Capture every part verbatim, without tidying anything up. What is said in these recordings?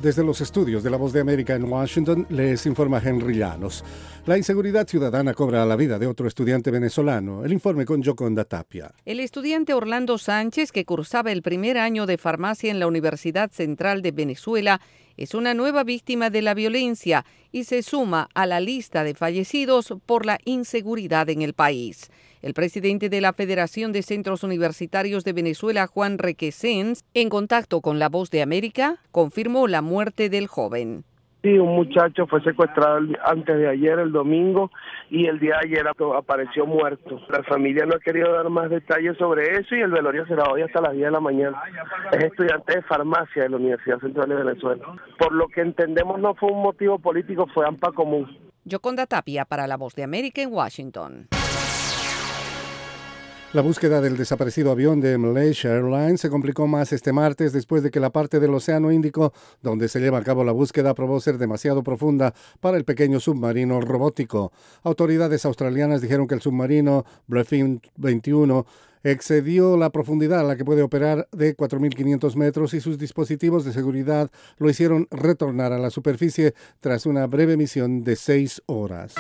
Desde los estudios de La Voz de América en Washington, les informa Henry Llanos. La inseguridad ciudadana cobra la vida de otro estudiante venezolano. El informe con Yoconda Tapia. El estudiante Orlando Sánchez, que cursaba el primer año de farmacia en la Universidad Central de Venezuela, es una nueva víctima de la violencia y se suma a la lista de fallecidos por la inseguridad en el país. El presidente de la Federación de Centros Universitarios de Venezuela, Juan Requesens, en contacto con La Voz de América, confirmó la muerte del joven. Sí, un muchacho fue secuestrado antes de ayer, el domingo, y el día de ayer apareció muerto. La familia no ha querido dar más detalles sobre eso y el velorio será hoy hasta las diez de la mañana. Es estudiante de farmacia de la Universidad Central de Venezuela. Por lo que entendemos no fue un motivo político, fue AMPA común. Yoconda Tapia para La Voz de América en Washington. La búsqueda del desaparecido avión de Malaysia Airlines se complicó más este martes después de que la parte del Océano Índico donde se lleva a cabo la búsqueda probó ser demasiado profunda para el pequeño submarino robótico. Autoridades australianas dijeron que el submarino Bluefin veintiuno excedió la profundidad a la que puede operar de cuatro mil quinientos metros y sus dispositivos de seguridad lo hicieron retornar a la superficie tras una breve misión de seis horas.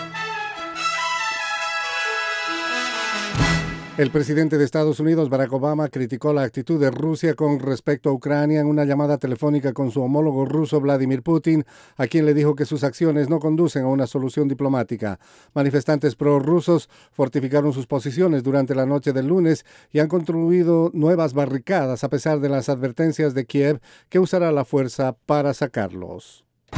El presidente de Estados Unidos, Barack Obama, criticó la actitud de Rusia con respecto a Ucrania en una llamada telefónica con su homólogo ruso, Vladimir Putin, a quien le dijo que sus acciones no conducen a una solución diplomática. Manifestantes prorrusos fortificaron sus posiciones durante la noche del lunes y han construido nuevas barricadas a pesar de las advertencias de Kiev que usará la fuerza para sacarlos.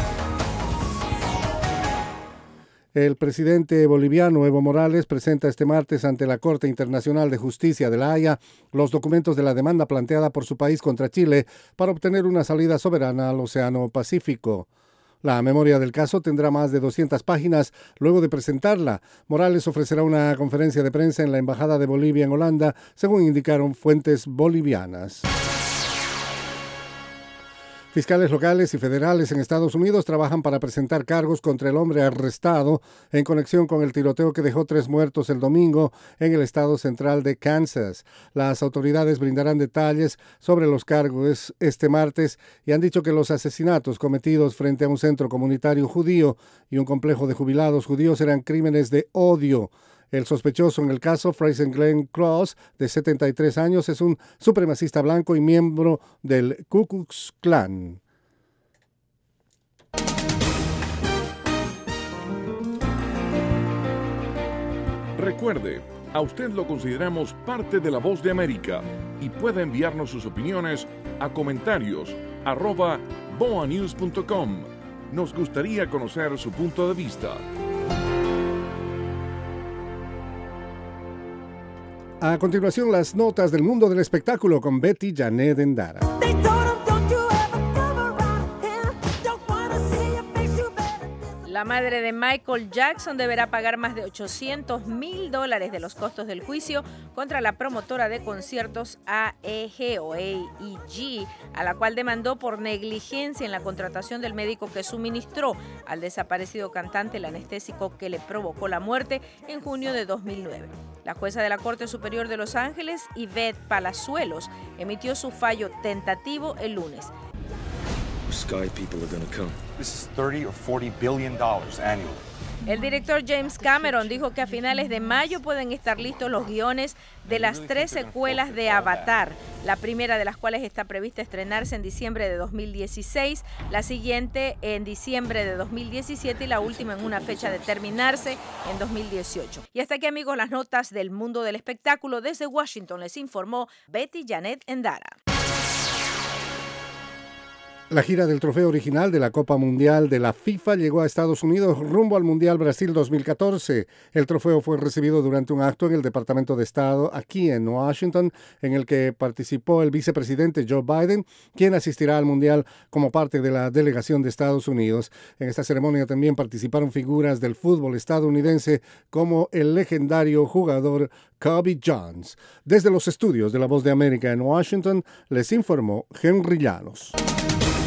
El presidente boliviano Evo Morales presenta este martes ante la Corte Internacional de Justicia de La Haya los documentos de la demanda planteada por su país contra Chile para obtener una salida soberana al Océano Pacífico. La memoria del caso tendrá más de doscientas páginas. Luego de presentarla, Morales ofrecerá una conferencia de prensa en la Embajada de Bolivia en Holanda, según indicaron fuentes bolivianas. Fiscales locales y federales en Estados Unidos trabajan para presentar cargos contra el hombre arrestado en conexión con el tiroteo que dejó tres muertos el domingo en el estado central de Kansas. Las autoridades brindarán detalles sobre los cargos este martes y han dicho que los asesinatos cometidos frente a un centro comunitario judío y un complejo de jubilados judíos eran crímenes de odio. El sospechoso en el caso, Fraser Glenn Cross, de setenta y tres años, es un supremacista blanco y miembro del Ku Klux Klan. Recuerde, a usted lo consideramos parte de La Voz de América y puede enviarnos sus opiniones a comentarios arroba boa news punto com. Nos gustaría conocer su punto de vista. A continuación, las notas del mundo del espectáculo con Betty Janet Endara. La madre de Michael Jackson deberá pagar más de ochocientos mil dólares de los costos del juicio contra la promotora de conciertos A E G o A E G, a la cual demandó por negligencia en la contratación del médico que suministró al desaparecido cantante el anestésico que le provocó la muerte en junio de dos mil nueve. La jueza de la Corte Superior de Los Ángeles, Yvette Palazuelos, emitió su fallo tentativo el lunes. Sky people are gonna come. This is thirty or forty billion dollars annually. El director James Cameron dijo que a finales de mayo pueden estar listos los guiones de las tres secuelas de Avatar, la primera de las cuales está prevista estrenarse en diciembre de dos mil dieciséis, la siguiente en diciembre de dos mil diecisiete y la última en una fecha de terminarse en dos mil dieciocho. Y hasta aquí, amigos, las notas del mundo del espectáculo. Desde Washington les informó Betty Janet Endara. La gira del trofeo original de la Copa Mundial de la FIFA llegó a Estados Unidos rumbo al Mundial Brasil dos mil catorce. El trofeo fue recibido durante un acto en el Departamento de Estado aquí en Washington, en el que participó el vicepresidente Joe Biden, quien asistirá al Mundial como parte de la delegación de Estados Unidos. En esta ceremonia también participaron figuras del fútbol estadounidense como el legendario jugador Kobe Jones. Desde los estudios de La Voz de América en Washington, les informó Henry Llanos.